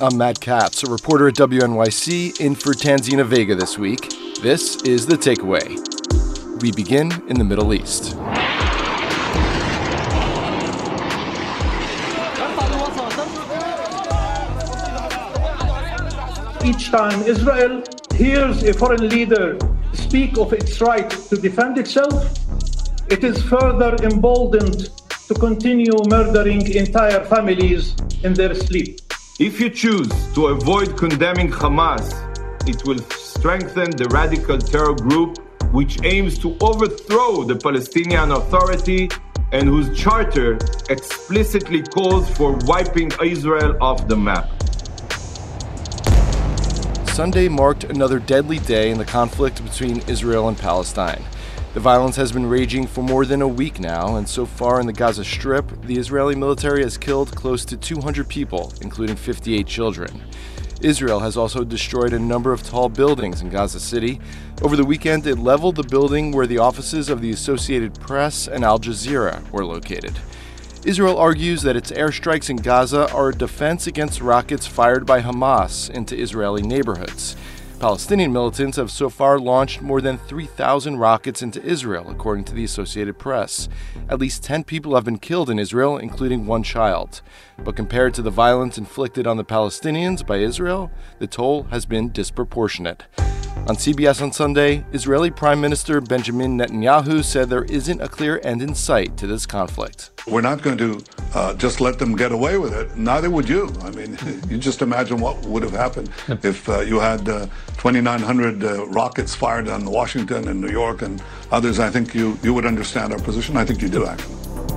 I'm Matt Katz, a reporter at WNYC, in for Tanzina Vega this week. This is The Takeaway. We begin in the Middle East. Each time Israel hears a foreign leader speak of its right to defend itself, it is further emboldened to continue murdering entire families in their sleep. If you choose to avoid condemning Hamas, it will strengthen the radical terror group which aims to overthrow the Palestinian Authority and whose charter explicitly calls for wiping Israel off the map. Sunday marked another deadly day in the conflict between Israel and Palestine. The violence has been raging for more than a week now, and so far in the Gaza Strip, the Israeli military has killed close to 200 people, including 58 children. Israel has also destroyed a number of tall buildings in Gaza City. Over the weekend, it leveled the building where the offices of the Associated Press and Al Jazeera were located. Israel argues that its airstrikes in Gaza are a defense against rockets fired by Hamas into Israeli neighborhoods. Palestinian militants have so far launched more than 3,000 rockets into Israel, according to the Associated Press. At least 10 people have been killed in Israel, including one child. But compared to the violence inflicted on the Palestinians by Israel, the toll has been disproportionate. On CBS on Sunday, Israeli Prime Minister Benjamin Netanyahu said there isn't a clear end in sight to this conflict. We're not going to just let them get away with it. Neither would you. I mean, you just imagine what would have happened if you had 2,900 rockets fired on Washington and New York and others. I think you would understand our position. I think you do, actually.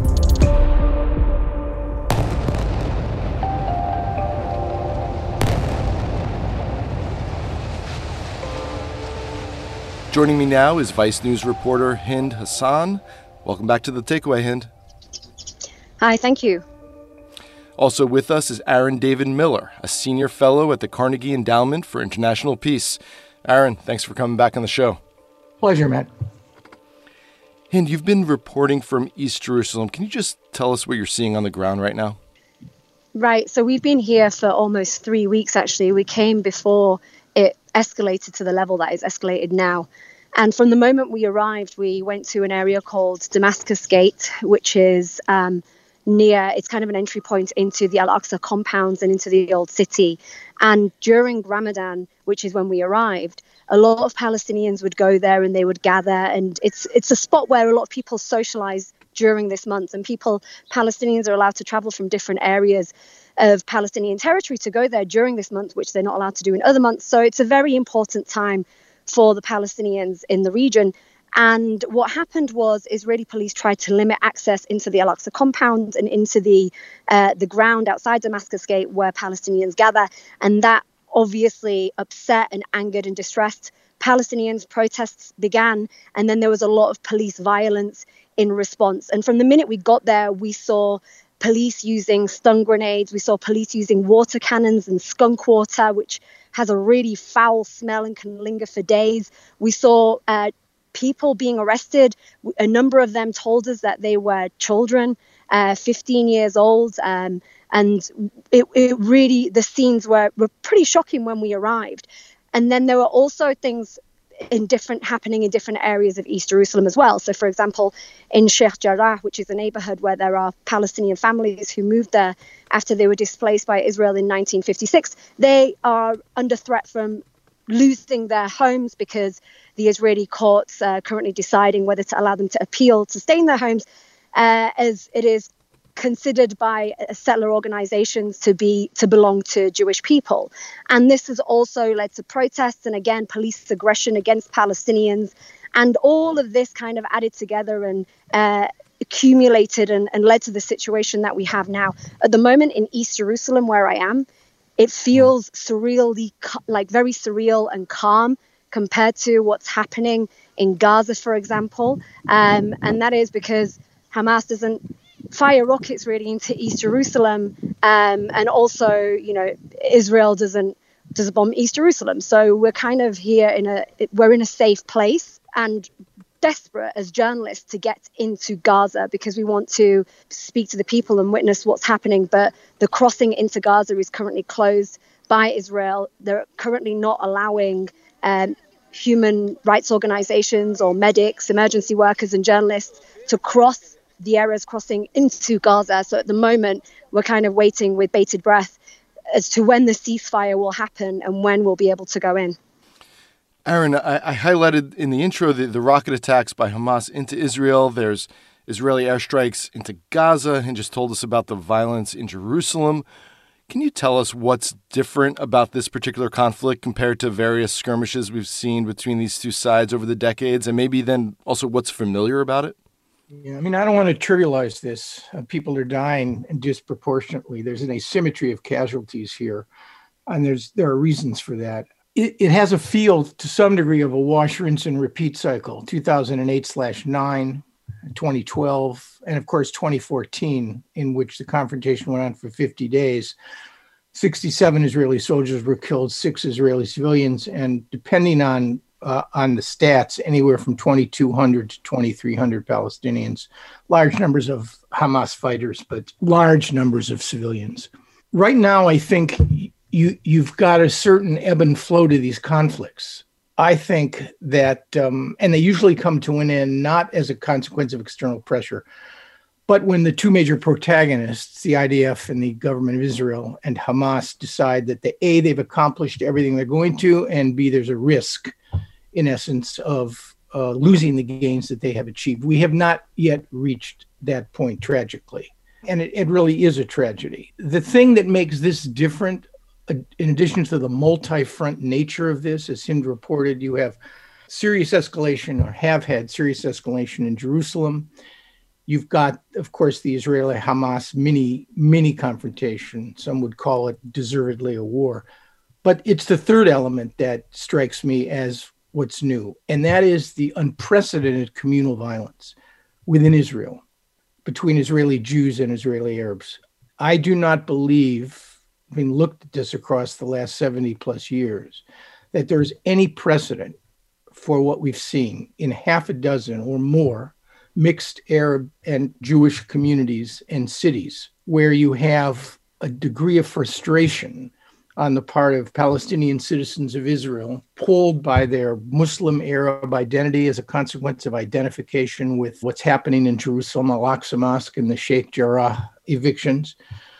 Joining me now is Vice News reporter Hind Hassan. Welcome back to The Takeaway, Hind. Hi, thank you. Also with us is Aaron David Miller, a senior fellow at the Carnegie Endowment for International Peace. Aaron, thanks for coming back on the show. Pleasure, Matt. Hind, you've been reporting from East Jerusalem. Can you just tell us what you're seeing on the ground right now? Right, so we've been here for almost 3 weeks, actually. We came before it escalated to the level that is escalated now. And from the moment we arrived, we went to an area called Damascus Gate, which is it's kind of an entry point into the Al-Aqsa compounds and into the old city. And during Ramadan, which is when we arrived, a lot of Palestinians would go there and they would gather. And it's a spot where a lot of people socialize during this month. And Palestinians are allowed to travel from different areas of Palestinian territory to go there during this month, which they're not allowed to do in other months. So it's a very important time for the Palestinians in the region. And what happened was Israeli police tried to limit access into the Al-Aqsa compound and into the ground outside Damascus Gate where Palestinians gather. And that obviously upset and angered and distressed Palestinians. Protests began, and then there was a lot of police violence in response. And from the minute we got there, we saw police using stun grenades. We saw police using water cannons and skunk water, which has a really foul smell and can linger for days. We saw people being arrested. A number of them told us that they were children, 15 years old. And it really, the scenes were pretty shocking when we arrived. And then there were also things happening in different areas of East Jerusalem as well. So, for example, in Sheikh Jarrah, which is a neighborhood where there are Palestinian families who moved there after they were displaced by Israel in 1956, they are under threat from losing their homes because the Israeli courts are currently deciding whether to allow them to appeal to stay in their homes, as it is considered by settler organizations to belong to Jewish people. And this has also led to protests and, again, police aggression against Palestinians. And all of this kind of added together and accumulated and led to the situation that we have now. At the moment in East Jerusalem, where I am, it feels very surreal and calm compared to what's happening in Gaza, for example. And that is because Hamas doesn't fire rockets really into East Jerusalem, and also, Israel doesn't bomb East Jerusalem. So we're kind of here we're in a safe place and desperate as journalists to get into Gaza because we want to speak to the people and witness what's happening. But the crossing into Gaza is currently closed by Israel. They're currently not allowing human rights organizations or medics, emergency workers and journalists to cross the Erez crossing into Gaza. So at the moment, we're kind of waiting with bated breath as to when the ceasefire will happen and when we'll be able to go in. Aaron, I highlighted in the intro the rocket attacks by Hamas into Israel. There's Israeli airstrikes into Gaza, and just told us about the violence in Jerusalem. Can you tell us what's different about this particular conflict compared to various skirmishes we've seen between these two sides over the decades, and maybe then also what's familiar about it? Yeah, I mean, I don't want to trivialize this. People are dying disproportionately. There's an asymmetry of casualties here, and there are reasons for that. It has a feel to some degree of a wash, rinse, and repeat cycle, 2008/9, 2012, and of course 2014, in which the confrontation went on for 50 days. 67 Israeli soldiers were killed, 6 Israeli civilians, and depending on the stats, anywhere from 2,200 to 2,300 Palestinians, large numbers of Hamas fighters, but large numbers of civilians. Right now, I think you've got a certain ebb and flow to these conflicts. I think that, and they usually come to an end not as a consequence of external pressure, but when the two major protagonists, the IDF and the government of Israel and Hamas, decide that they've accomplished everything they're going to, and B, there's a risk, in essence, of losing the gains that they have achieved. We have not yet reached that point, tragically. And it really is a tragedy. The thing that makes this different, in addition to the multi-front nature of this, as Hind reported, you have serious escalation, or have had serious escalation in Jerusalem. You've got, of course, the Israeli-Hamas mini confrontation. Some would call it deservedly a war. But it's the third element that strikes me as what's new, and that is the unprecedented communal violence within Israel between Israeli Jews and Israeli Arabs. I do not believe, having looked at this across the last 70 plus years, that there's any precedent for what we've seen in half a dozen or more mixed Arab and Jewish communities and cities, where you have a degree of frustration on the part of Palestinian citizens of Israel, pulled by their Muslim Arab identity as a consequence of identification with what's happening in Jerusalem, Al-Aqsa Mosque and the Sheikh Jarrah evictions,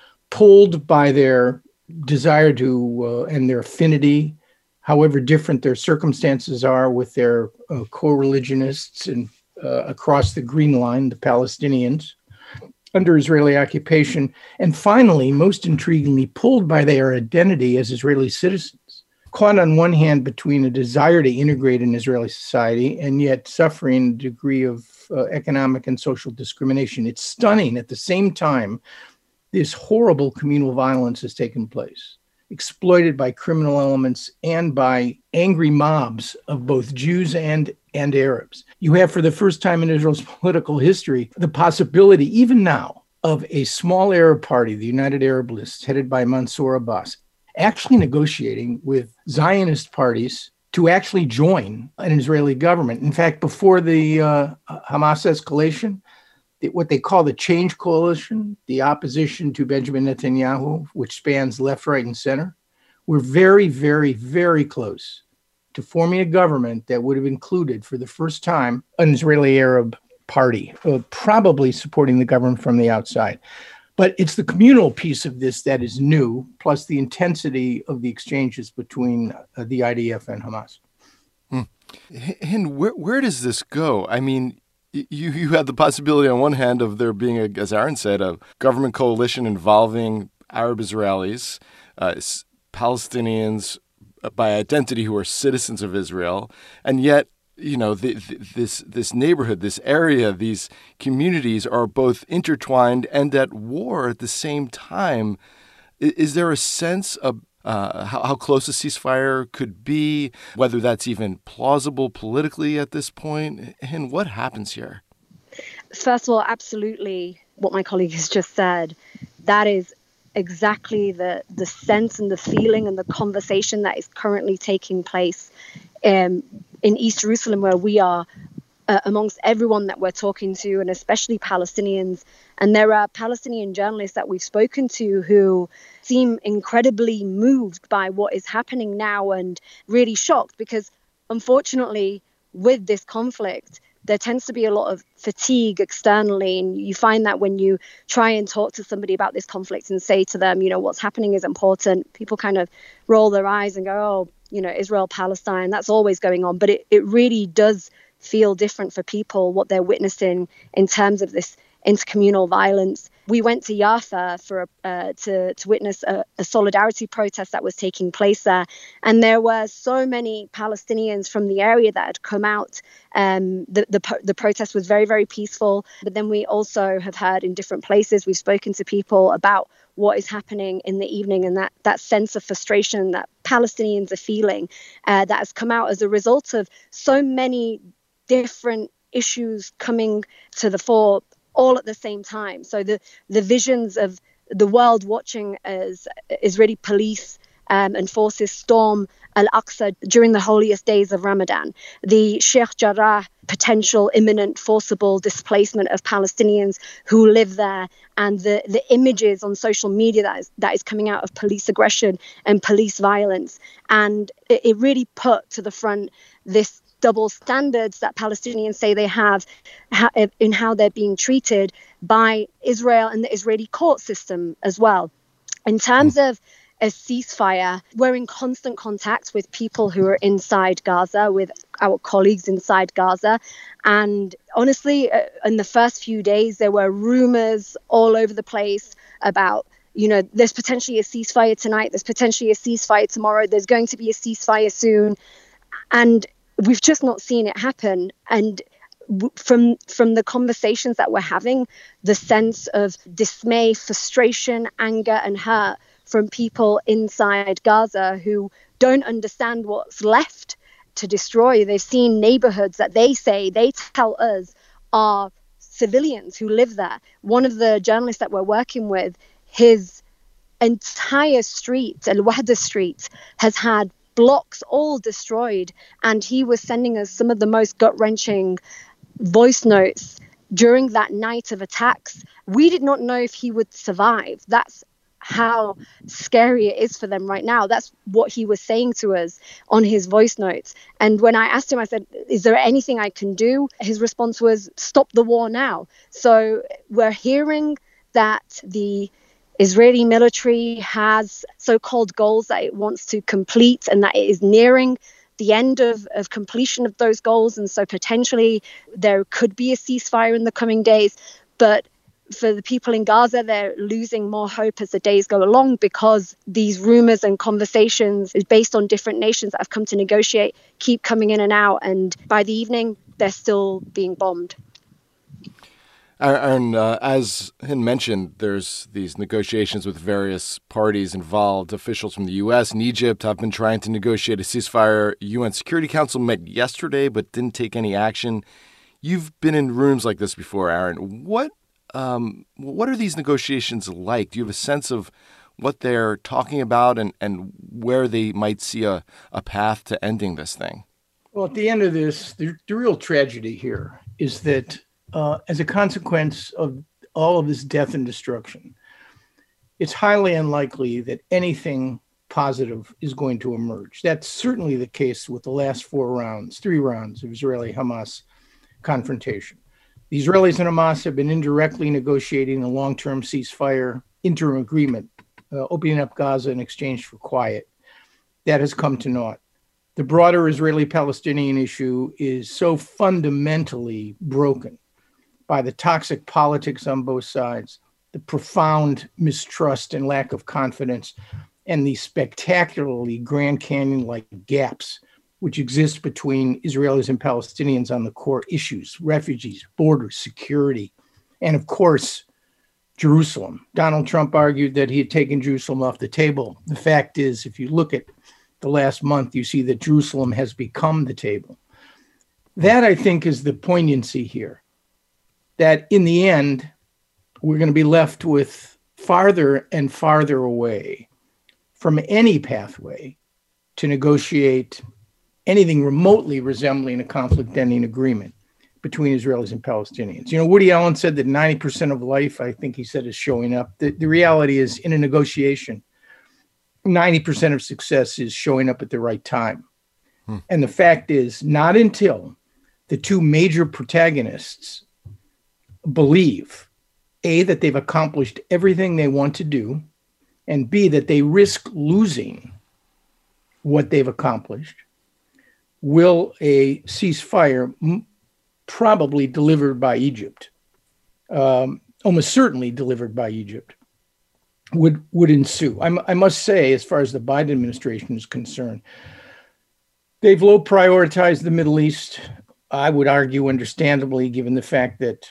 pulled by their desire to, and their affinity, however different their circumstances are, with their co-religionists and across the Green Line, the Palestinians, under Israeli occupation, and finally, most intriguingly, pulled by their identity as Israeli citizens, caught on one hand between a desire to integrate in Israeli society and yet suffering a degree of economic and social discrimination. It's stunning. At the same time, this horrible communal violence has taken place, exploited by criminal elements and by angry mobs of both Jews and Arabs. You have, for the first time in Israel's political history, the possibility, even now, of a small Arab party, the United Arab List, headed by Mansour Abbas, actually negotiating with Zionist parties to actually join an Israeli government. In fact, before the Hamas escalation, what they call the Change Coalition, the opposition to Benjamin Netanyahu, which spans left, right, and center, were very, very, very close to forming a government that would have included, for the first time, an Israeli Arab party, probably supporting the government from the outside. But it's the communal piece of this that is new, plus the intensity of the exchanges between the IDF and Hamas. And where does this go? I mean, you had the possibility on one hand of there being, as Aaron said, a government coalition involving Arab Israelis, Palestinians by identity who are citizens of Israel, and yet, you know, this neighborhood, this area, these communities are both intertwined and at war at the same time. Is there a sense of how close a ceasefire could be, whether that's even plausible politically at this point, and what happens here? First of all, absolutely what my colleague has just said. That is exactly the sense and the feeling and the conversation that is currently taking place in East Jerusalem, where we are amongst everyone that we're talking to, and especially Palestinians. And there are Palestinian journalists that we've spoken to who seem incredibly moved by what is happening now and really shocked because, unfortunately, with this conflict, there tends to be a lot of fatigue externally. And you find that when you try and talk to somebody about this conflict and say to them, what's happening is important, people kind of roll their eyes and go, oh, Israel, Palestine, that's always going on. But it really does feel different for people, what they're witnessing in terms of this intercommunal violence. We went to Yafa to witness a solidarity protest that was taking place there. And there were so many Palestinians from the area that had come out. The protest was very, very peaceful. But then we also have heard in different places, we've spoken to people about what is happening in the evening, and that sense of frustration that Palestinians are feeling that has come out as a result of so many different issues coming to the fore all at the same time. So the visions of the world watching as Israeli police and forces storm Al-Aqsa during the holiest days of Ramadan, the Sheikh Jarrah potential imminent forcible displacement of Palestinians who live there, and the images on social media that is coming out of police aggression and police violence. And it really put to the front this double standards that Palestinians say they have in how they're being treated by Israel and the Israeli court system as well. In terms of a ceasefire, we're in constant contact with people who are inside Gaza, with our colleagues inside Gaza. And honestly, in the first few days, there were rumors all over the place about, there's potentially a ceasefire tonight, there's potentially a ceasefire tomorrow, there's going to be a ceasefire soon. And we've just not seen it happen. And from the conversations that we're having, the sense of dismay, frustration, anger, and hurt from people inside Gaza who don't understand what's left to destroy. They've seen neighborhoods that they tell us are civilians who live there. One of the journalists that we're working with, his entire street, Al-Wahda Street, has had blocks all destroyed, and he was sending us some of the most gut-wrenching voice notes during that night of attacks. We did not know if he would survive. That's how scary it is for them right now. That's what he was saying to us on his voice notes. And when I asked him, I said, is there anything I can do? His response was, stop the war now. So we're hearing that the Israeli military has so-called goals that it wants to complete, and that it is nearing the end of completion of those goals. And so potentially there could be a ceasefire in the coming days. But for the people in Gaza, they're losing more hope as the days go along, because these rumors and conversations based on different nations that have come to negotiate keep coming in and out. And by the evening, they're still being bombed. And as Hind mentioned, there's these negotiations with various parties involved. Officials from the U.S. and Egypt have been trying to negotiate a ceasefire. UN Security Council met yesterday but didn't take any action. You've been in rooms like this before, Aaron. What are these negotiations like? Do you have a sense of what they're talking about and where they might see a path to ending this thing? Well, at the end of this, the real tragedy here is that as a consequence of all of this death and destruction, it's highly unlikely that anything positive is going to emerge. That's certainly the case with the last three rounds of Israeli-Hamas confrontation. The Israelis and Hamas have been indirectly negotiating a long-term ceasefire interim agreement, opening up Gaza in exchange for quiet. That has come to naught. The broader Israeli-Palestinian issue is so fundamentally broken by the toxic politics on both sides, the profound mistrust and lack of confidence, and the spectacularly Grand Canyon-like gaps which exist between Israelis and Palestinians on the core issues: refugees, borders, security, and of course, Jerusalem. Donald Trump argued that he had taken Jerusalem off the table. The fact is, if you look at the last month, you see that Jerusalem has become the table. That, I think, is the poignancy here, that in the end, we're going to be left with farther and farther away from any pathway to negotiate anything remotely resembling a conflict-ending agreement, between Israelis and Palestinians. You know, Woody Allen said that 90% of life, I think he said, is showing up. The reality is, in a negotiation, 90% of success is showing up at the right time. And the fact is, not until the two major protagonists believe, A, that they've accomplished everything they want to do, and B, that they risk losing what they've accomplished, will a ceasefire, probably delivered by Egypt, almost certainly delivered by Egypt, would ensue. I must say, as far as the Biden administration is concerned, they've low prioritized the Middle East. I would argue, understandably, given the fact that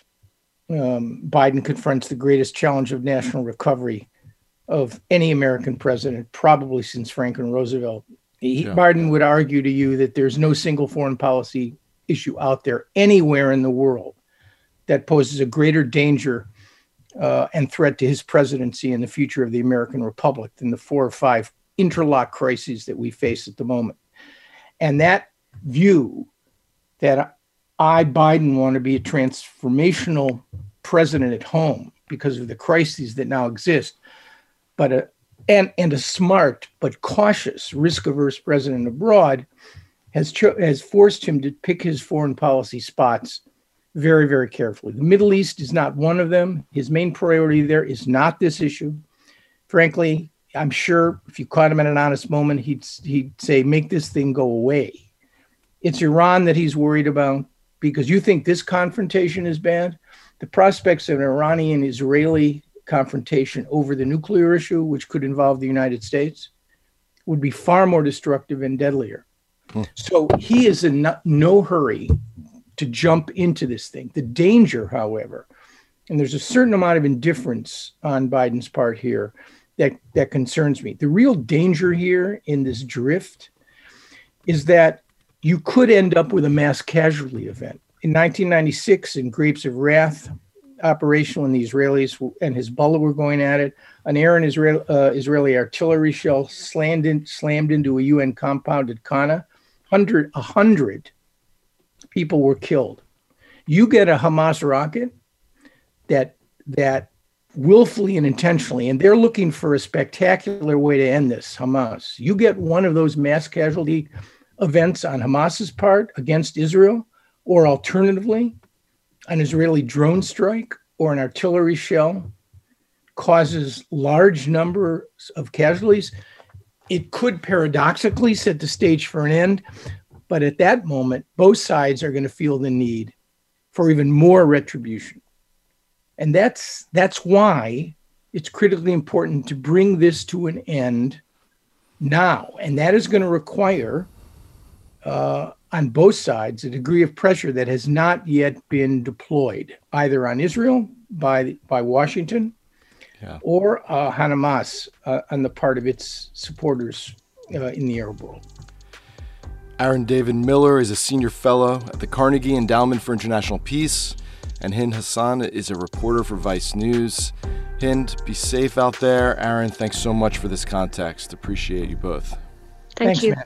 Biden confronts the greatest challenge of national recovery of any American president, probably since Franklin Roosevelt. Biden would argue to you that there's no single foreign policy issue out there anywhere in the world that poses a greater danger and threat to his presidency and the future of the American Republic than the 4 or 5 interlocked crises that we face at the moment. And that view that Biden, want to be a transformational president at home because of the crises that now exist, but and a smart but cautious, risk-averse president abroad has forced him to pick his foreign policy spots very, very carefully. The Middle East is not one of them. His main priority there is not this issue. Frankly, I'm sure if you caught him at an honest moment, he'd say, make this thing go away. It's Iran that he's worried about because you think this confrontation is bad. The prospects of an Iranian-Israeli confrontation over the nuclear issue, which could involve the United States, would be far more destructive and deadlier. So he is in no hurry to jump into this thing. The danger, however, and there's a certain amount of indifference on Biden's part here that concerns me. The real danger here in this drift is that you could end up with a mass casualty event. In 1996, in Grapes of Wrath operation, when the Israelis and Hezbollah were going at it, an Iran Israeli artillery shell slammed into a UN compound at Qana. 100 people were killed. You get a Hamas rocket that willfully and intentionally, and they're looking for a spectacular way to end this, Hamas. You get one of those mass casualty events on Hamas's part against Israel, or alternatively, an Israeli drone strike or an artillery shell causes large numbers of casualties. It could paradoxically set the stage for an end, but at that moment, both sides are going to feel the need for even more retribution. And that's why it's critically important to bring this to an end now. And that is going to require, on both sides, a degree of pressure that has not yet been deployed, either on Israel by Washington or Hamas on the part of its supporters in the Arab world. Aaron David Miller is a senior fellow at the Carnegie Endowment for International Peace, and Hind Hassan is a reporter for Vice News. Hind, be safe out there. Aaron, thanks so much for this context. Appreciate you both. Thanks, you. Matt.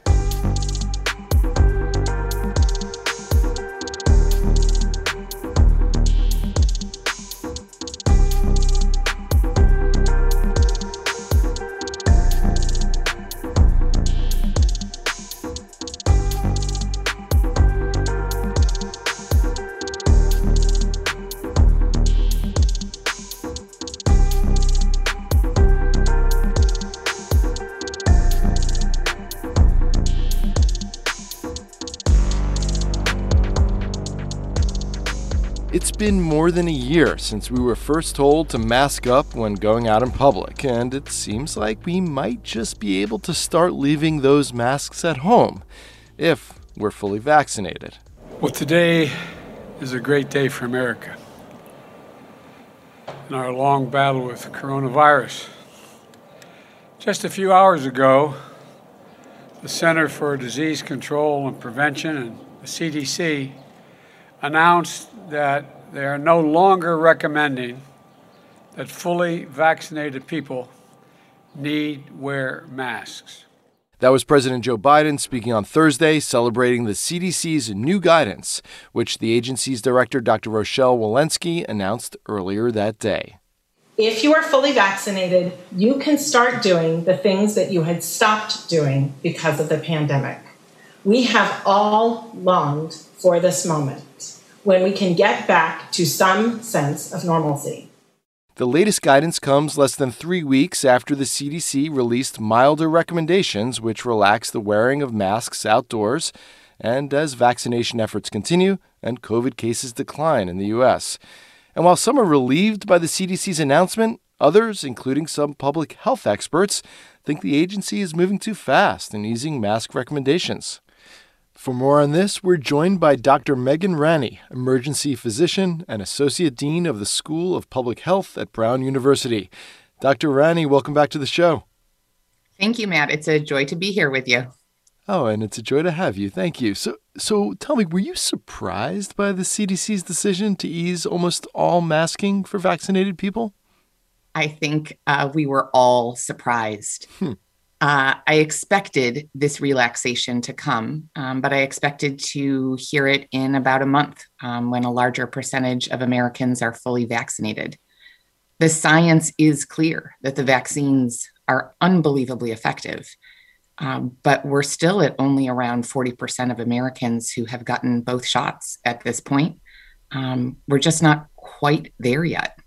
It's been more than a year since we were first told to mask up when going out in public, and it seems like we might just be able to start leaving those masks at home if we're fully vaccinated. Well, today is a great day for America in our long battle with coronavirus. Just a few hours ago, the Center for Disease Control and Prevention and the CDC announced that they are no longer recommending that fully vaccinated people need wear masks. That was President Joe Biden speaking on Thursday, celebrating the CDC's new guidance, which the agency's director, Dr. Rochelle Walensky, announced earlier that day. If you are fully vaccinated, you can start doing the things that you had stopped doing because of the pandemic. We have all longed for this moment when we can get back to some sense of normalcy. The latest guidance comes less than 3 weeks after the CDC released milder recommendations which relax the wearing of masks outdoors, and as vaccination efforts continue and COVID cases decline in the U.S. And while some are relieved by the CDC's announcement, others, including some public health experts, think the agency is moving too fast in easing mask recommendations. For more on this, we're joined by Dr. Megan Ranney, emergency physician and associate dean of the School of Public Health at Brown University. Dr. Ranney, welcome back to the show. Thank you, Matt. It's a joy to be here with you. Oh, and it's a joy to have you. Thank you. So tell me, were you surprised by the CDC's decision to ease almost all masking for vaccinated people? I think we were all surprised. I expected this relaxation to come, but I expected to hear it in about a month when a larger percentage of Americans are fully vaccinated. The science is clear that the vaccines are unbelievably effective. But we're still at only around 40% of Americans who have gotten both shots at this point. We're just not quite there yet.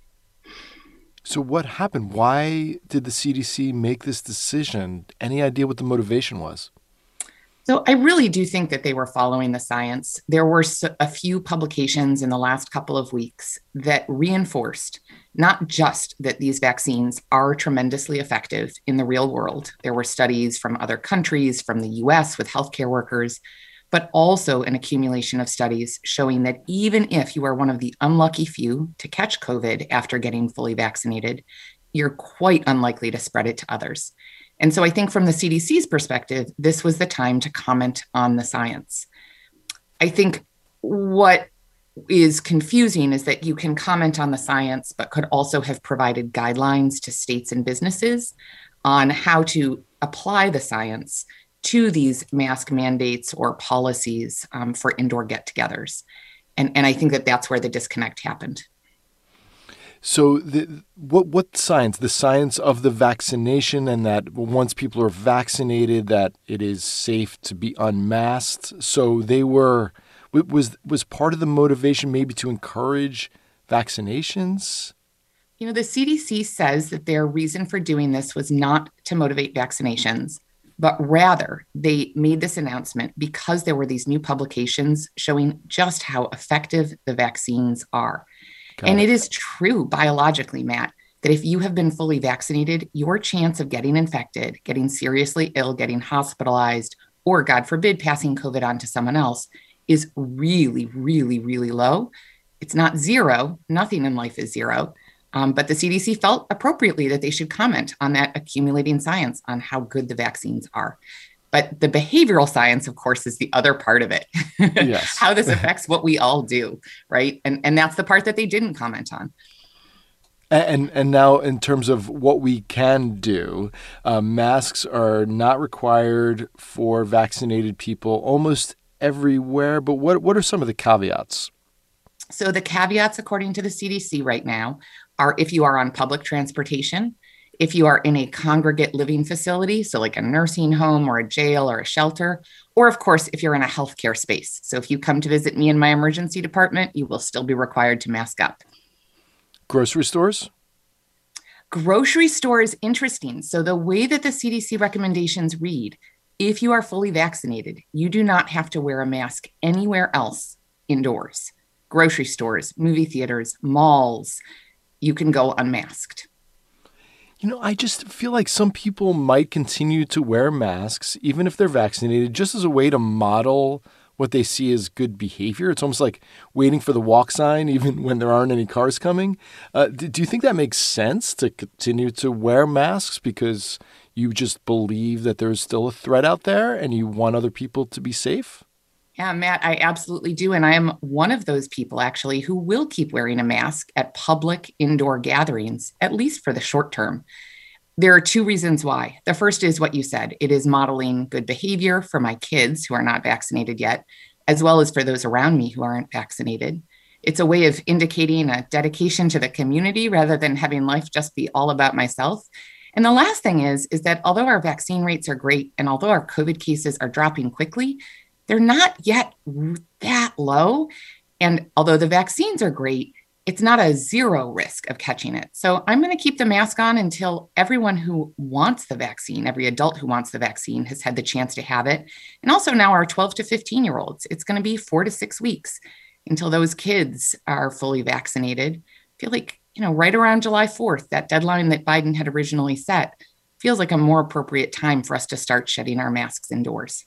So what happened? Why did the CDC make this decision? Any idea what the motivation was? So I really do think that they were following the science. There were a few publications in the last couple of weeks that reinforced not just that these vaccines are tremendously effective in the real world. There were studies from other countries, from the US with healthcare workers, but also an accumulation of studies showing that even if you are one of the unlucky few to catch COVID after getting fully vaccinated, you're quite unlikely to spread it to others. And so I think from the CDC's perspective, this was the time to comment on the science. I think what is confusing is that you can comment on the science, but could also have provided guidelines to states and businesses on how to apply the science to these mask mandates or policies for indoor get-togethers. And I think that that's where the disconnect happened. So what science? The science of the vaccination, and that once people are vaccinated, that it is safe to be unmasked. So they were, was part of the motivation maybe to encourage vaccinations? You know, the CDC says that their reason for doing this was not to motivate vaccinations, but rather they made this announcement because there were these new publications showing just how effective the vaccines are. And it is true biologically, Matt, that if you have been fully vaccinated, your chance of getting infected, getting seriously ill, getting hospitalized, or God forbid, passing COVID on to someone else is really, really, really low. It's not zero. Nothing in life is zero. But the CDC felt appropriately that they should comment on that accumulating science on how good the vaccines are. But the behavioral science, of course, is the other part of it. Yes. How this affects what we all do, right? And that's the part that they didn't comment on. And now in terms of what we can do, masks are not required for vaccinated people almost everywhere. But what are some of the caveats? So the caveats, according to the CDC right now, are if you are on public transportation, if you are in a congregate living facility, so like a nursing home or a jail or a shelter, or of course, if you're in a healthcare space. So if you come to visit me in my emergency department, you will still be required to mask up. Grocery stores? Grocery stores, interesting. So the way that the CDC recommendations read, if you are fully vaccinated, you do not have to wear a mask anywhere else indoors. Grocery stores, movie theaters, malls, you can go unmasked. You know, I just feel like some people might continue to wear masks, even if they're vaccinated, just as a way to model what they see as good behavior. It's almost like waiting for the walk sign, even when there aren't any cars coming. Do you think that makes sense to continue to wear masks because you just believe that there's still a threat out there and you want other people to be safe? Yeah, Matt, I absolutely do. And I am one of those people, actually, who will keep wearing a mask at public indoor gatherings, at least for the short term. There are two reasons why. The first is what you said. It is modeling good behavior for my kids who are not vaccinated yet, as well as for those around me who aren't vaccinated. It's a way of indicating a dedication to the community rather than having life just be all about myself. And the last thing is that although our vaccine rates are great and although our COVID cases are dropping quickly, they're not yet that low. And although the vaccines are great, it's not a zero risk of catching it. So I'm going to keep the mask on until everyone who wants the vaccine, every adult who wants the vaccine, has had the chance to have it. And also now our 12 to 15-year-olds, it's going to be 4 to 6 weeks until those kids are fully vaccinated. I feel like, right around July 4th, that deadline that Biden had originally set feels like a more appropriate time for us to start shedding our masks indoors.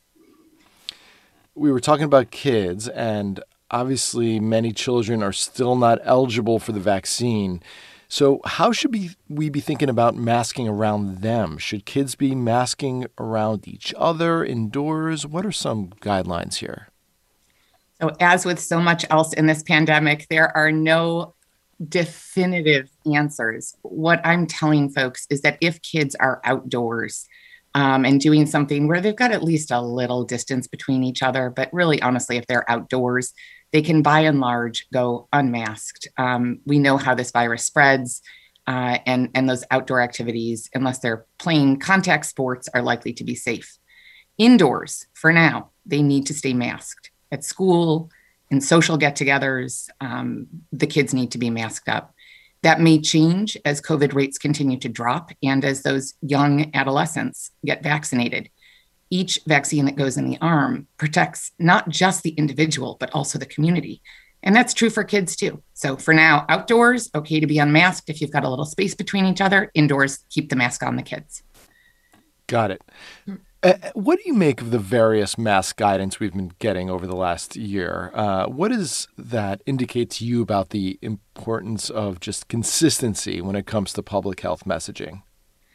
We were talking about kids, and obviously many children are still not eligible for the vaccine. So how should we be thinking about masking around them? Should kids be masking around each other indoors? What are some guidelines here? So as with so much else in this pandemic, there are no definitive answers. What I'm telling folks is that if kids are outdoors and doing something where they've got at least a little distance between each other, but really, honestly, if they're outdoors, they can by and large go unmasked. We know how this virus spreads, and those outdoor activities, unless they're playing contact sports, are likely to be safe. Indoors, for now, they need to stay masked. At school, in social get-togethers, the kids need to be masked up. That may change as COVID rates continue to drop and as those young adolescents get vaccinated. Each vaccine that goes in the arm protects not just the individual, but also the community. And that's true for kids too. So for now, outdoors, okay to be unmasked if you've got a little space between each other. Indoors, keep the mask on the kids. Got it. What do you make of the various mask guidance we've been getting over the last year? What does that indicate to you about the importance of just consistency when it comes to public health messaging?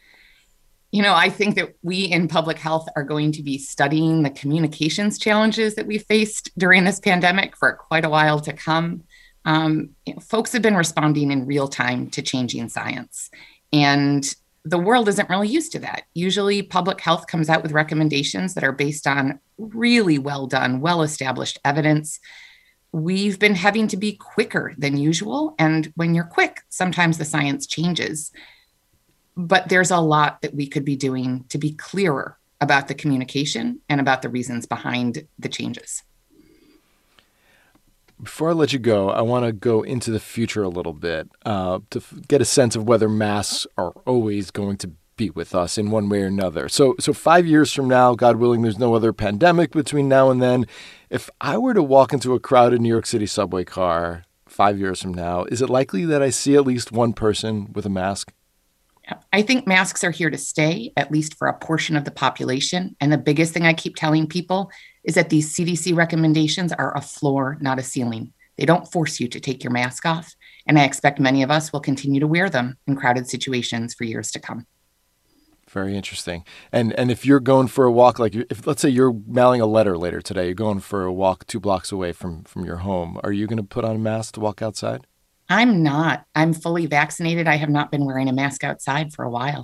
I think that we in public health are going to be studying the communications challenges that we faced during this pandemic for quite a while to come. Folks have been responding in real time to changing science, and the world isn't really used to that. Usually public health comes out with recommendations that are based on really well done, well-established evidence. We've been having to be quicker than usual. And when you're quick, sometimes the science changes. But there's a lot that we could be doing to be clearer about the communication and about the reasons behind the changes. Before I let you go, I want to go into the future a little bit to get a sense of whether masks are always going to be with us in one way or another. So 5 years from now, God willing, there's no other pandemic between now and then. If I were to walk into a crowded New York City subway car 5 years from now, is it likely that I see at least one person with a mask? I think masks are here to stay, at least for a portion of the population. And the biggest thing I keep telling people is that these CDC recommendations are a floor, not a ceiling. They don't force you to take your mask off. And I expect many of us will continue to wear them in crowded situations for years to come. Very interesting. And if you're going for a walk, like if let's say you're mailing a letter later today, you're going for a walk 2 blocks away from your home, are you going to put on a mask to walk outside? I'm not. I'm fully vaccinated. I have not been wearing a mask outside for a while.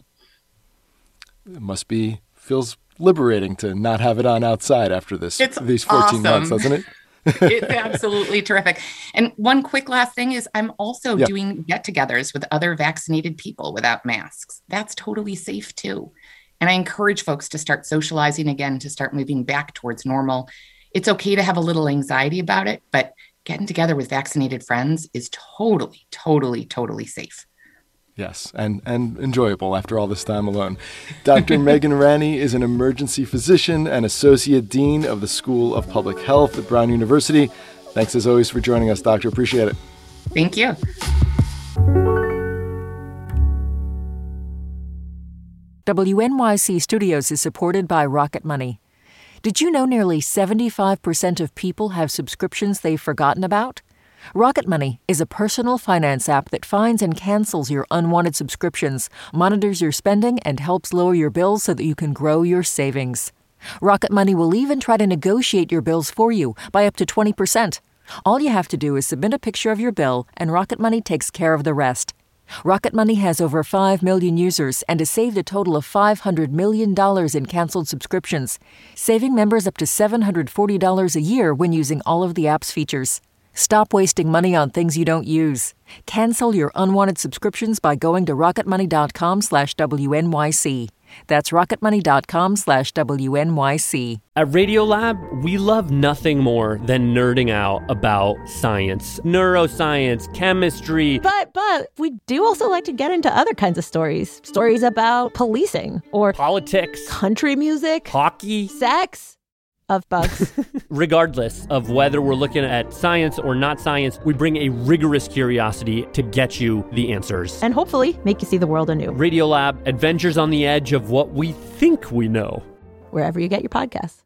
It feels liberating to not have it on outside after these 14 awesome. months, doesn't it? It's absolutely terrific. And one quick last thing is I'm also doing get-togethers with other vaccinated people without masks. That's totally safe too. And I encourage folks to start socializing again, to start moving back towards normal. It's okay to have a little anxiety about it, but getting together with vaccinated friends is totally, totally, totally safe. Yes, and enjoyable after all this time alone. Dr. Megan Ranney is an emergency physician and associate dean of the School of Public Health at Brown University. Thanks as always for joining us, Doctor. Appreciate it. Thank you. WNYC Studios is supported by Rocket Money. Did you know nearly 75% of people have subscriptions they've forgotten about? Rocket Money is a personal finance app that finds and cancels your unwanted subscriptions, monitors your spending, and helps lower your bills so that you can grow your savings. Rocket Money will even try to negotiate your bills for you by up to 20%. All you have to do is submit a picture of your bill, and Rocket Money takes care of the rest. Rocket Money has over 5 million users and has saved a total of $500 million in canceled subscriptions, saving members up to $740 a year when using all of the app's features. Stop wasting money on things you don't use. Cancel your unwanted subscriptions by going to rocketmoney.com/WNYC. That's rocketmoney.com/WNYC. At Radiolab, we love nothing more than nerding out about science, neuroscience, chemistry. But we do also like to get into other kinds of stories. Stories about policing or politics, country music, hockey, sex. Of bugs. Regardless of whether we're looking at science or not science, we bring a rigorous curiosity to get you the answers. And hopefully make you see the world anew. Radiolab, adventures on the edge of what we think we know. Wherever you get your podcasts.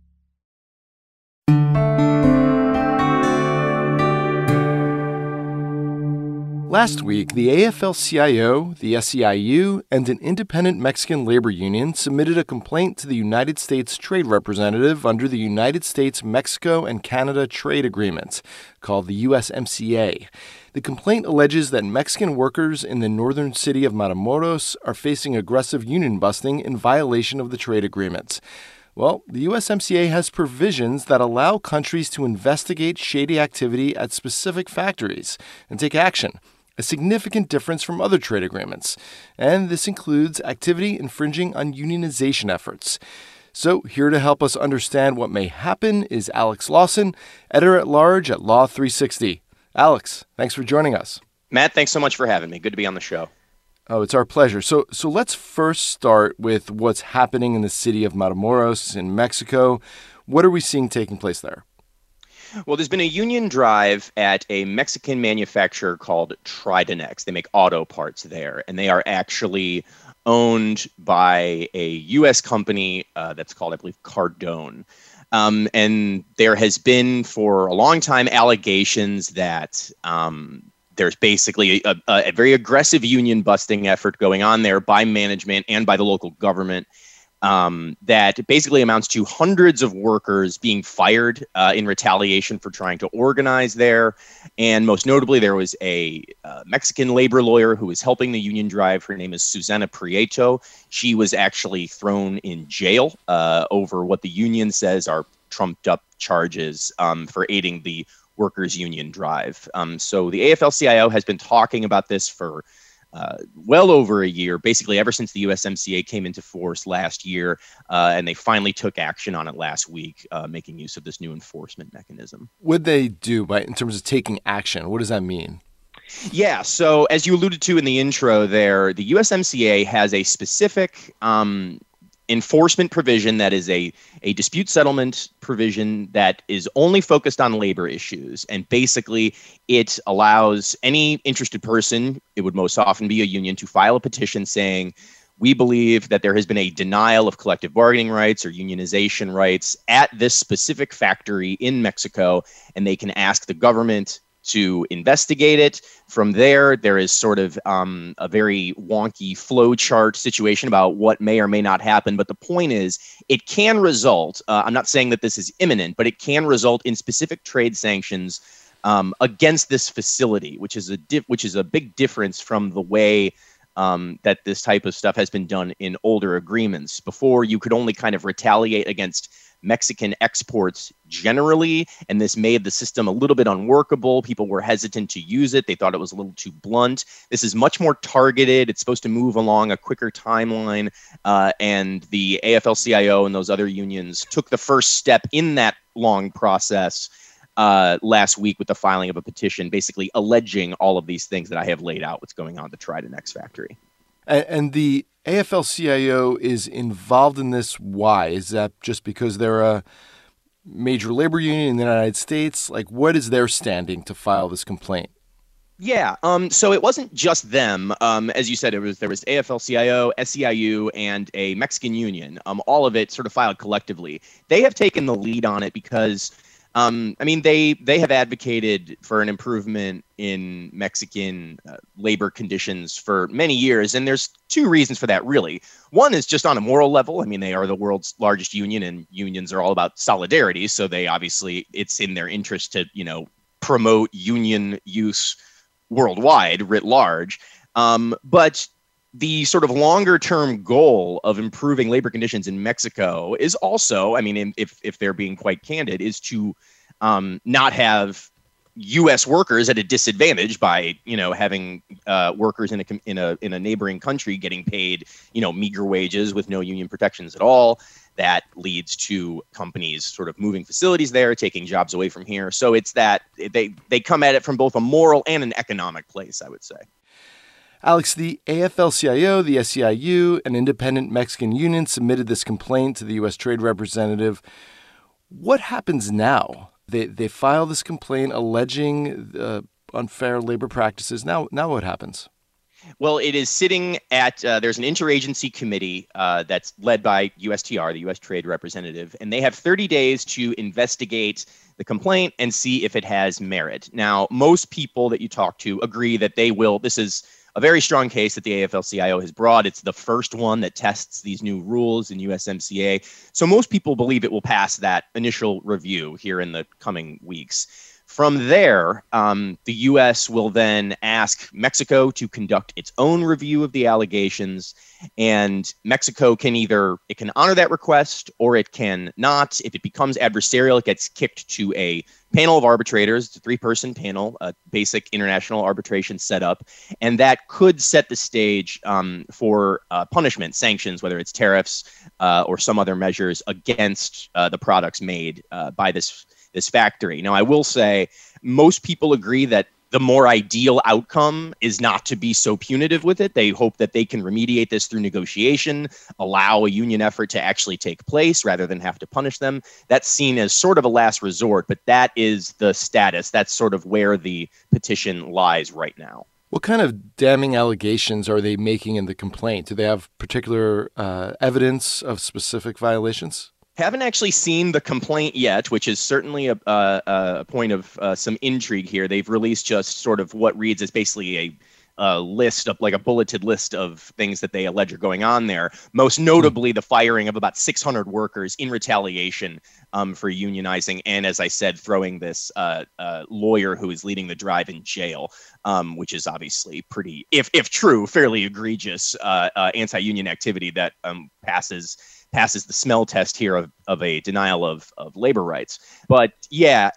Last week, the AFL-CIO, the SEIU, and an independent Mexican labor union submitted a complaint to the United States Trade Representative under the United States-Mexico and Canada Trade Agreement, called the USMCA. The complaint alleges that Mexican workers in the northern city of Matamoros are facing aggressive union busting in violation of the trade agreement. Well, the USMCA has provisions that allow countries to investigate shady activity at specific factories and take action, a significant difference from other trade agreements. And this includes activity infringing on unionization efforts. So here to help us understand what may happen is Alex Lawson, editor-at-large at Law 360. Alex, thanks for joining us. Matt, thanks so much for having me. Good to be on the show. Oh, it's our pleasure. So let's first start with what's happening in the city of Matamoros in Mexico. What are we seeing taking place there? Well, there's been a union drive at a Mexican manufacturer called Tridonex. They make auto parts there, and they are actually owned by a U.S. company that's called, I believe, Cardone. And there has been for a long time allegations that there's basically a very aggressive union busting effort going on there by management and by the local government. That basically amounts to hundreds of workers being fired in retaliation for trying to organize there. And most notably, there was a Mexican labor lawyer who was helping the union drive. Her name is Susana Prieto. She was actually thrown in jail over what the union says are trumped up charges for aiding the workers' union drive. So the AFL-CIO has been talking about this for well over a year, basically ever since the USMCA came into force last year, and they finally took action on it last week, making use of this new enforcement mechanism. What they do in terms of taking action? What does that mean? Yeah, so as you alluded to in the intro there, the USMCA has a specific enforcement provision that is a dispute settlement provision that is only focused on labor issues. And basically, it allows any interested person, it would most often be a union, to file a petition saying, we believe that there has been a denial of collective bargaining rights or unionization rights at this specific factory in Mexico, and they can ask the government to investigate it. From there, there is sort of a very wonky flow chart situation about what may or may not happen. But the point is, it can result, I'm not saying that this is imminent, but it can result in specific trade sanctions against this facility, which is a big difference from the way that this type of stuff has been done in older agreements. Before, you could only kind of retaliate against Mexican exports generally, and this made the system a little bit unworkable. People were hesitant to use it. They thought it was a little too blunt. This is much more targeted. It's supposed to move along a quicker timeline, and the AFL-CIO and those other unions took the first step in that long process last week with the filing of a petition, basically alleging all of these things that I have laid out, what's going on at the Tridonex factory. And the AFL-CIO is involved in this. Why? Is that just because they're a major labor union in the United States? Like, what is their standing to file this complaint? Yeah, so it wasn't just them. As you said, there was AFL-CIO, SEIU, and a Mexican union. All of it sort of filed collectively. They have taken the lead on it because they have advocated for an improvement in Mexican labor conditions for many years, and there's two reasons for that, really. One is just on a moral level. I mean, they are the world's largest union, and unions are all about solidarity, so it's in their interest to, promote union use worldwide, writ large. But the sort of longer term goal of improving labor conditions in Mexico is also, I mean, if they're being quite candid, is to not have U.S. workers at a disadvantage by, having workers in a neighboring country getting paid, meager wages with no union protections at all. That leads to companies sort of moving facilities there, taking jobs away from here. So it's that they come at it from both a moral and an economic place, I would say. Alex, the AFL-CIO, the SEIU, an independent Mexican union, submitted this complaint to the U.S. Trade Representative. What happens now? They file this complaint alleging unfair labor practices. Now what happens? Well, it is sitting at, there's an interagency committee that's led by USTR, the U.S. Trade Representative, and they have 30 days to investigate the complaint and see if it has merit. Now, most people that you talk to agree that they will. This is a very strong case that the AFL-CIO has brought. It's the first one that tests these new rules in USMCA. So most people believe it will pass that initial review here in the coming weeks. From there, the U.S. will then ask Mexico to conduct its own review of the allegations, and Mexico can honor that request or it can not. If it becomes adversarial, it gets kicked to a panel of arbitrators. It's a 3-person panel, a basic international arbitration setup, and that could set the stage for punishment, sanctions, whether it's tariffs or some other measures against the products made by this factory. Now, I will say most people agree that the more ideal outcome is not to be so punitive with it. They hope that they can remediate this through negotiation, allow a union effort to actually take place rather than have to punish them. That's seen as sort of a last resort, but that is the status. That's sort of where the petition lies right now. What kind of damning allegations are they making in the complaint? Do they have particular evidence of specific violations? Haven't actually seen the complaint yet, which is certainly a point of some intrigue here. They've released just sort of what reads as basically a list of, like a bulleted list of things that they allege are going on there. Most notably, the firing of about 600 workers in retaliation for unionizing. And as I said, throwing this lawyer who is leading the drive in jail, which is obviously pretty, if true, fairly egregious anti-union activity that passes the smell test here of a denial of labor rights. But yeah,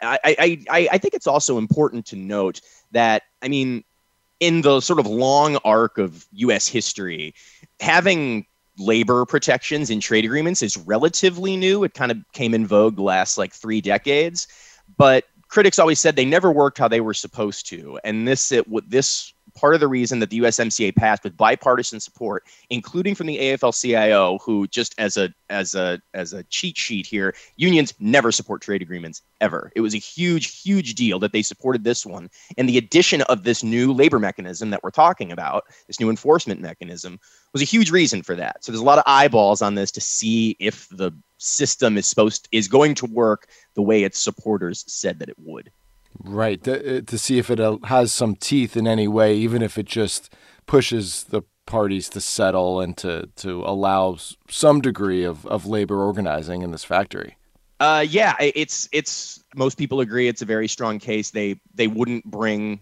I think it's also important to note that, I mean, in the sort of long arc of U.S. history, having labor protections in trade agreements is relatively new. It kind of came in vogue the last 3 decades, but critics always said they never worked how they were supposed to. And this part of the reason that the USMCA passed with bipartisan support, including from the AFL-CIO, who just as a cheat sheet here, unions never support trade agreements ever. It was a huge deal that they supported this one. And the addition of this new labor mechanism that we're talking about, this new enforcement mechanism, was a huge reason for that. So there's a lot of eyeballs on this to see if the system is going to work the way its supporters said that it would. Right, to see if it has some teeth in any way, even if it just pushes the parties to settle and to allow some degree of labor organizing in this factory. Yeah, it's most people agree it's a very strong case. They wouldn't bring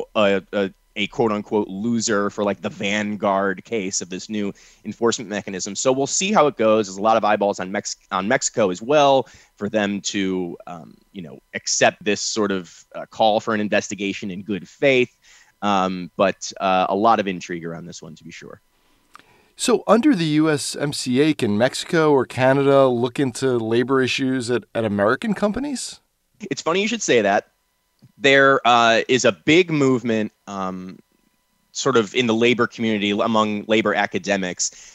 a quote unquote loser for the vanguard case of this new enforcement mechanism. So we'll see how it goes. There's a lot of eyeballs on Mexico as well for them to accept this sort of call for an investigation in good faith. But a lot of intrigue around this one, to be sure. So under the USMCA, can Mexico or Canada look into labor issues at American companies? It's funny you should say that. There is a big movement sort of in the labor community among labor academics.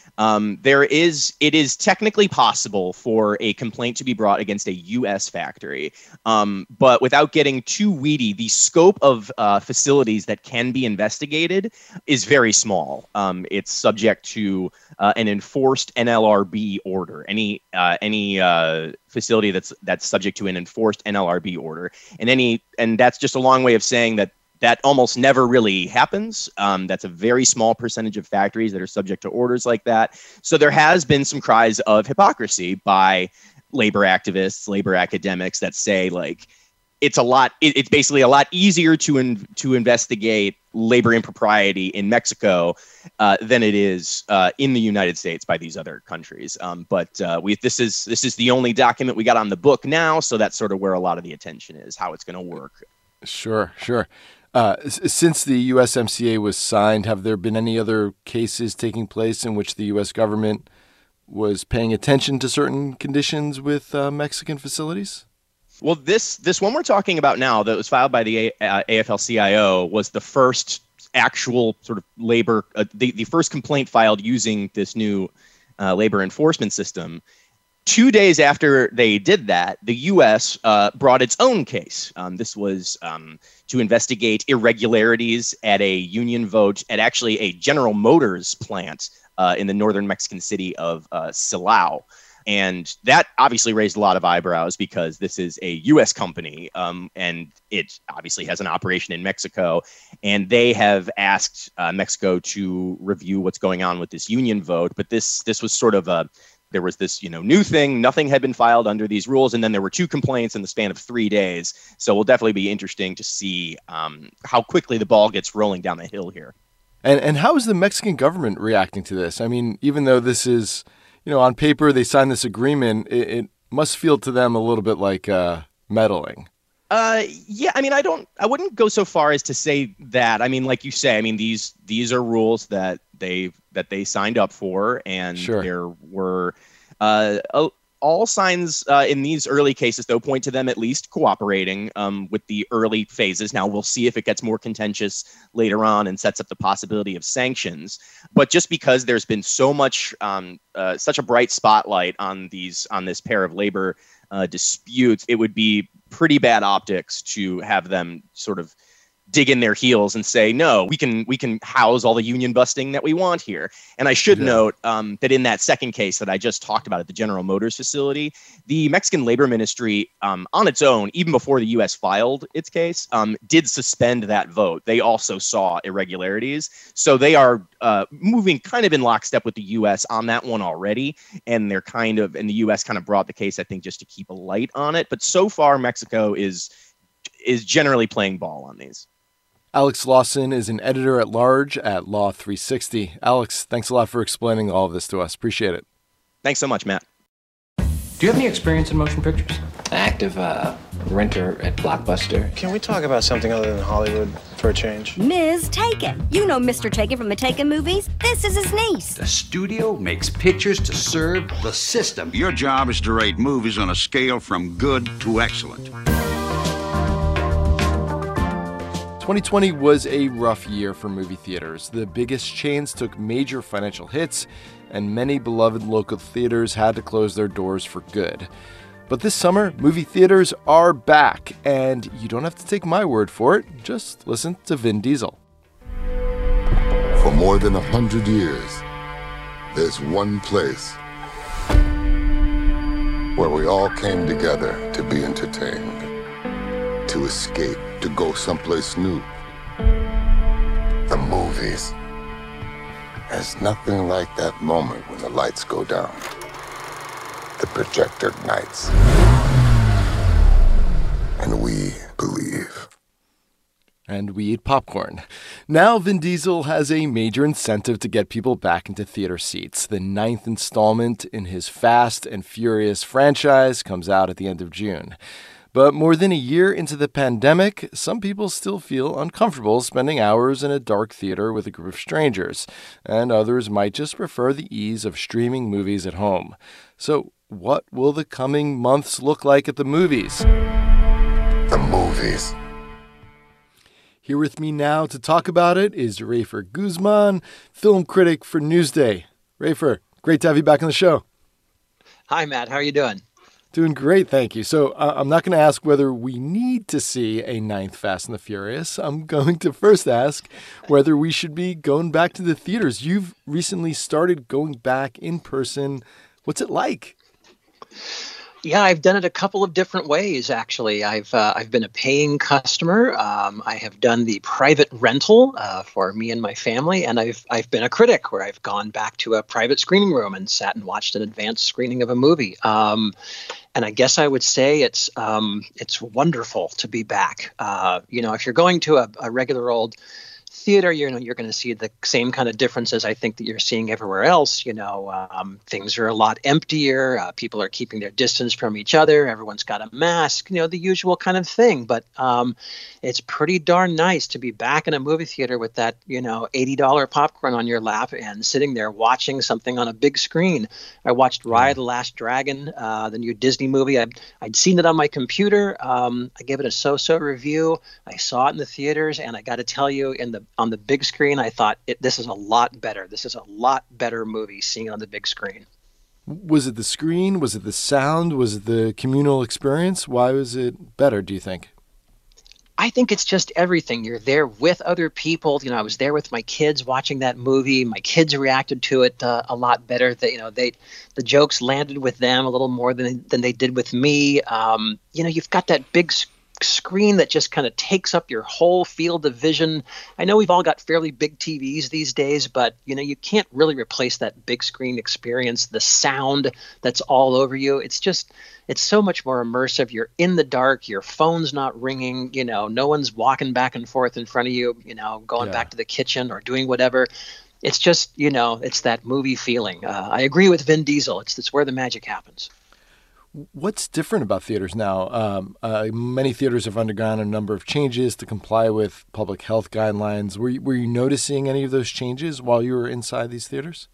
It is technically possible for a complaint to be brought against a U.S. factory, but without getting too weedy, the scope of facilities that can be investigated is very small. It's subject to an enforced NLRB order. Any facility that's subject to an enforced NLRB order, and that's just a long way of saying that almost never really happens. That's a very small percentage of factories that are subject to orders like that. So there has been some cries of hypocrisy by labor activists, labor academics that say, it's basically a lot easier to investigate labor impropriety in Mexico than it is in the United States by these other countries. But this is the only document we got on the book now, so that's sort of where a lot of the attention is, how it's going to work. Sure. Since the USMCA was signed, have there been any other cases taking place in which the U.S. government was paying attention to certain conditions with Mexican facilities? Well, this one we're talking about now that was filed by the AFL-CIO was the first actual sort of labor, the first complaint filed using this new labor enforcement system. 2 days after they did that, the U.S. Brought its own case. This was to investigate irregularities at a union vote at actually a General Motors plant in the northern Mexican city of Silao. And that obviously raised a lot of eyebrows because this is a U.S. company, and it obviously has an operation in Mexico. And they have asked Mexico to review what's going on with this union vote. But this was sort of there was this new thing. Nothing had been filed under these rules, and then there were 2 complaints in the span of 3 days. So it'll definitely be interesting to see how quickly the ball gets rolling down the hill here. And how is the Mexican government reacting to this? I mean, even though this is, on paper they signed this agreement, it must feel to them a little bit like meddling. Yeah, I mean, I wouldn't go so far as to say that. I mean, like you say, I mean, these are rules that they signed up for, and Sure. There were all signs in these early cases, though, point to them at least cooperating with the early phases. Now, we'll see if it gets more contentious later on and sets up the possibility of sanctions. But just because there's been so much, such a bright spotlight on this pair of labor disputes, it would be pretty bad optics to have them sort of dig in their heels and say, no, we can house all the union busting that we want here. And I should note that in that second case that I just talked about at the General Motors facility, the Mexican Labor Ministry on its own, even before the U.S. filed its case, did suspend that vote. They also saw irregularities. So they are moving kind of in lockstep with the U.S. on that one already. And the U.S. kind of brought the case, I think, just to keep a light on it. But so far, Mexico is generally playing ball on these. Alex Lawson is an editor-at-large at Law 360. Alex, thanks a lot for explaining all of this to us. Appreciate it. Thanks so much, Matt. Do you have any experience in motion pictures? Active renter at Blockbuster. Can we talk about something other than Hollywood for a change? Ms. Taken. You know Mr. Taken from the Taken movies. This is his niece. The studio makes pictures to serve the system. Your job is to rate movies on a scale from good to excellent. 2020 was a rough year for movie theaters. The biggest chains took major financial hits, and many beloved local theaters had to close their doors for good. But this summer, movie theaters are back, and you don't have to take my word for it. Just listen to Vin Diesel. For more than 100 years, there's one place where we all came together to be entertained, to escape, to go someplace new. The movies. There's nothing like that moment when the lights go down. The projector ignites. And we believe. And we eat popcorn. Now Vin Diesel has a major incentive to get people back into theater seats. The 9th installment in his Fast and Furious franchise comes out at the end of June. But more than a year into the pandemic, some people still feel uncomfortable spending hours in a dark theater with a group of strangers, and others might just prefer the ease of streaming movies at home. So, what will the coming months look like at the movies? The movies. Here with me now to talk about it is Rafer Guzman, film critic for Newsday. Rafer, great to have you back on the show. Hi, Matt. How are you doing? Doing great, thank you. So I'm not going to ask whether we need to see a 9th Fast and the Furious. I'm going to first ask whether we should be going back to the theaters. You've recently started going back in person. What's it like? Yeah, I've done it a couple of different ways, actually. I've been a paying customer. I have done the private rental for me and my family, and I've been a critic where I've gone back to a private screening room and sat and watched an advanced screening of a movie. And I guess I would say it's wonderful to be back. If you're going to a regular old theater, you're going to see the same kind of differences I think that you're seeing everywhere else. Things are a lot emptier. People are keeping their distance from each other. Everyone's got a mask, the usual kind of thing. But it's pretty darn nice to be back in a movie theater with that, $80 popcorn on your lap and sitting there watching something on a big screen. I watched Raya the Last Dragon, the new Disney movie. I'd seen it on my computer. I gave it a so-so review. I saw it in the theaters, and I got to tell you, on the big screen, I thought this is a lot better. This is a lot better movie seeing it on the big screen. Was it the screen? Was it the sound? Was it the communal experience? Why was it better, do you think? I think it's just everything. You're there with other people. I was there with my kids watching that movie. My kids reacted to it a lot better. The jokes landed with them a little more than they did with me. You've got that big screen that just kind of takes up your whole field of vision. I know we've all got fairly big TVs these days, but you can't really replace that big screen experience, the sound that's all over you. It's so much more immersive. You're in the dark, your phone's not ringing, no one's walking back and forth in front of you, going back to the kitchen or doing whatever. It's just, it's that movie feeling. I agree with Vin Diesel. It's where the magic happens. What's different about theaters now? Many theaters have undergone a number of changes to comply with public health guidelines. Were you noticing any of those changes while you were inside these theaters?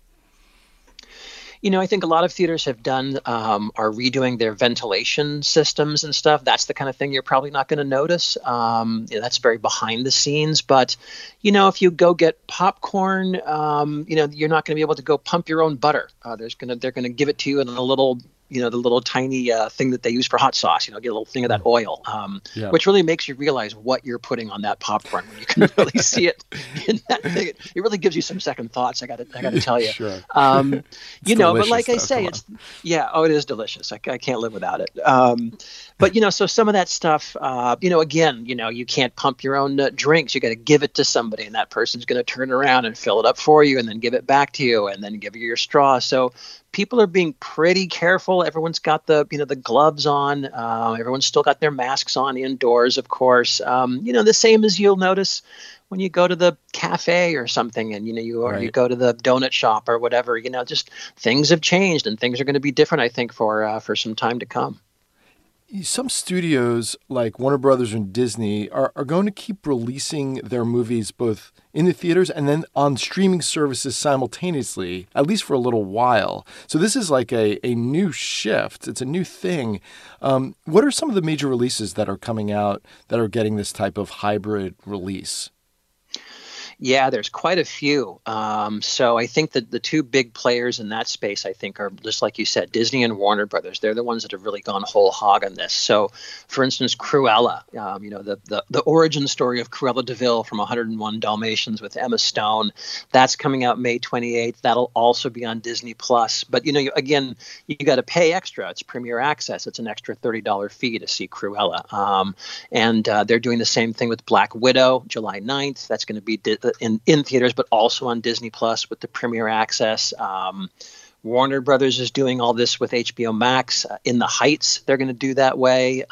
I think a lot of theaters have done are redoing their ventilation systems and stuff. That's the kind of thing you're probably not going to notice. That's very behind the scenes. But, if you go get popcorn, you're not going to be able to go pump your own butter. They're going to give it to you in a little the little tiny thing that they use for hot sauce, get a little thing of that oil, which really makes you realize what you're putting on that popcorn when you can really see it in that thing. It really gives you some second thoughts. I got to tell you, sure. But like I say, it is delicious. I can't live without it. But, so some of that stuff, again, you can't pump your own drinks. You got to give it to somebody, and that person's going to turn around and fill it up for you and then give it back to you and then give you your straw. So people are being pretty careful. Everyone's got the gloves on. Everyone's still got their masks on indoors, of course. The same as you'll notice when you go to the cafe or something, and you go to the donut shop or whatever. Just things have changed, and things are going to be different, I think, for some time to come. Some studios like Warner Brothers and Disney are going to keep releasing their movies both in the theaters and then on streaming services simultaneously, at least for a little while. So this is like a new shift. It's a new thing. What are some of the major releases that are coming out that are getting this type of hybrid release? Yeah, there's quite a few. So I think that the two big players in that space, I think, are just like you said, Disney and Warner Brothers. They're the ones that have really gone whole hog on this. So, for instance, Cruella, the origin story of Cruella de Vil from 101 Dalmatians with Emma Stone, that's coming out May 28th. That'll also be on Disney Plus. But, you got to pay extra. It's Premier Access. It's an extra $30 fee to see Cruella. And they're doing the same thing with Black Widow, July 9th. That's going to be in theaters, but also on Disney Plus with the Premier Access. Warner Brothers is doing all this with HBO Max. In the Heights, they're going to do that way.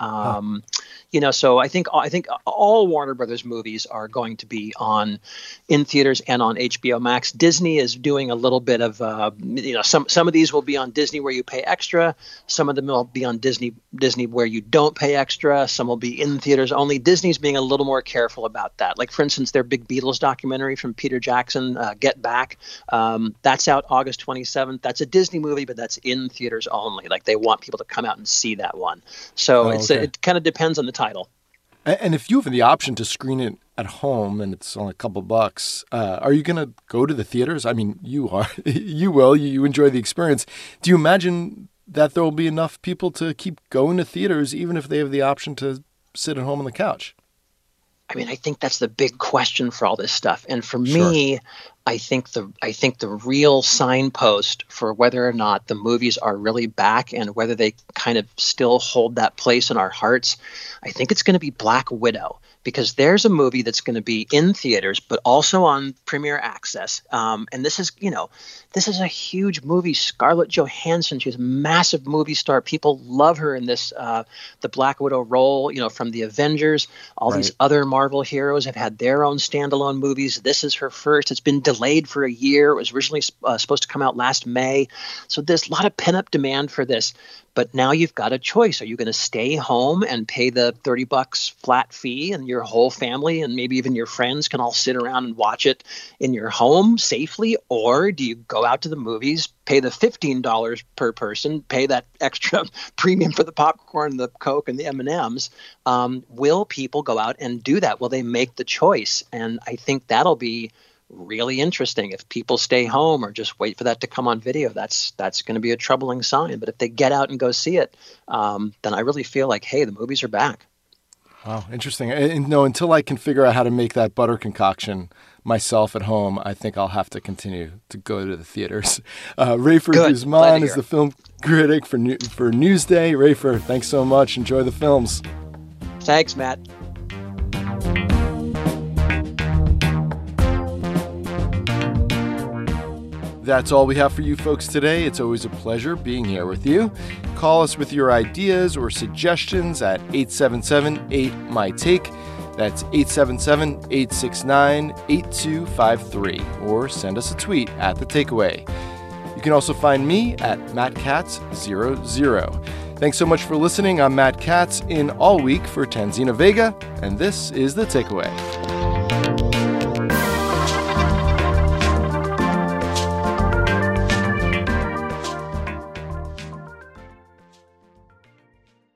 So I think all Warner Brothers movies are going to be in theaters and on HBO Max. Disney is doing a little bit of some of these will be on Disney where you pay extra. Some of them will be on Disney where you don't pay extra. Some will be in theaters only. Disney's being a little more careful about that. Like, for instance, their big Beatles documentary from Peter Jackson, Get Back, that's out August 27th. That's a Disney movie, but that's in theaters only. Like, they want people to come out and see that one. So it kind of depends on the title. And if you have the option to screen it at home and it's only a couple bucks, are you going to go to the theaters? I mean, you are. You will. You enjoy the experience. Do you imagine that there will be enough people to keep going to theaters even if they have the option to sit at home on the couch? I mean, I think that's the big question for all this stuff. And for me, I think the real signpost for whether or not the movies are really back and whether they kind of still hold that place in our hearts, I think it's going to be Black Widow. Because there's a movie that's going to be in theaters, but also on Premier Access. And this is a huge movie. Scarlett Johansson, she's a massive movie star. People love her in this, the Black Widow role, from the Avengers. All these other Marvel heroes have had their own standalone movies. This is her first. It's been delayed for a year. It was originally supposed to come out last May. So there's a lot of pent-up demand for this. But now you've got a choice. Are you going to stay home and pay the $30 flat fee and your whole family and maybe even your friends can all sit around and watch it in your home safely? Or do you go out to the movies, pay the $15 per person, pay that extra premium for the popcorn, the Coke, and the M&Ms? Will people go out and do that? Will they make the choice? And I think that'll be really interesting. If people stay home or just wait for that to come on video, that's going to be a troubling sign. But if they get out and go see it, then I really feel like, hey, the movies are back. Wow, interesting. And no, until I can figure out how to make that butter concoction myself at home, I think I'll have to continue to go to the theaters. Rafer Guzman is the film critic for Newsday. Rafer, thanks so much. Enjoy the films. Thanks, Matt. That's all we have for you folks today. It's always a pleasure being here with you. Call us with your ideas or suggestions at 877-8-MY-TAKE. That's 877-869-8253. Or send us a tweet at The Takeaway. You can also find me at MattKatz00. Thanks so much for listening. I'm Matt Katz in all week for Tanzina Vega, and this is The Takeaway.